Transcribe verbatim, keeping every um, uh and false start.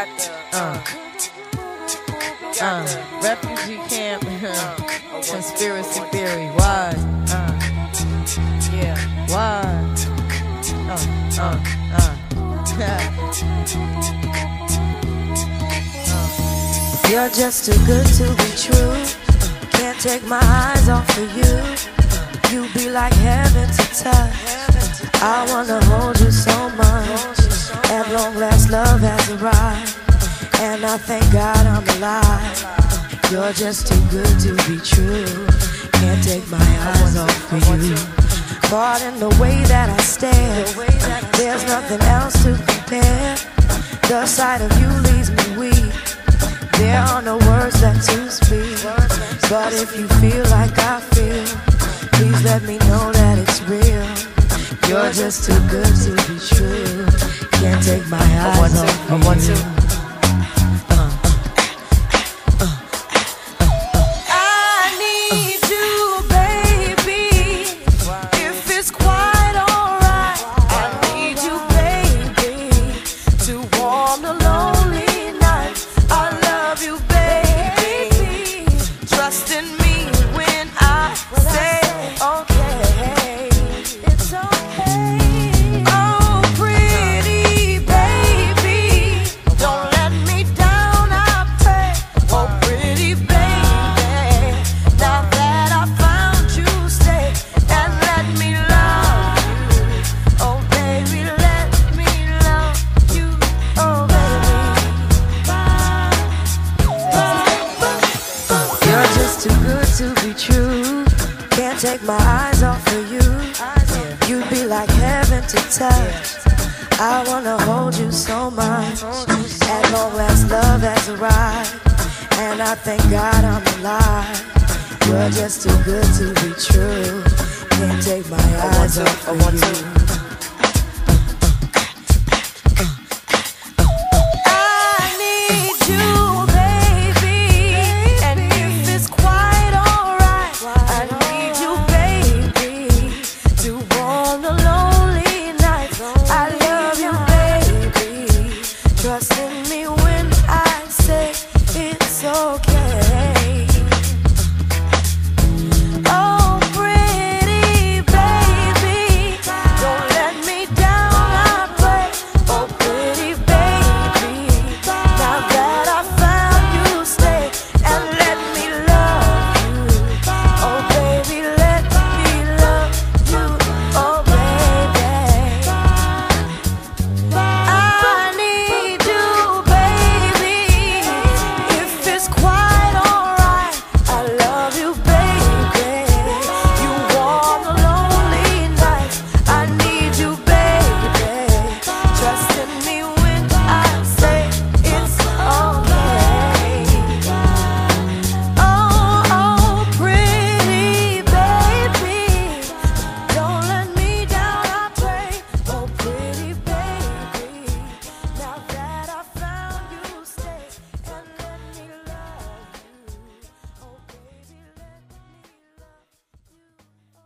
got the uh, uh, refugee camp, uh, conspiracy theory. Why? Uh, yeah. Why? Uh, uh, uh. You're just too good to be true. Can't take my eyes off of you. You be like heaven to touch. I wanna hold you so much. At long last, love has arrived, and I thank God I'm alive. You're just too good to be true. Can't take my eyes off of you. Caught in the way that I stare, there's nothing else to compare. The sight of you leaves me weak. There are no words left to speak. But if you feel like I feel, please let me know that it's real. You're just too good to be true. Can't take my eyes off of you. Too good to be true. Can't take my eyes off of you. You'd be like heaven to touch. I wanna hold you so much. At long last, love has arrived, and I thank God I'm alive. You're just too good to be true. Can't take my eyes off of you.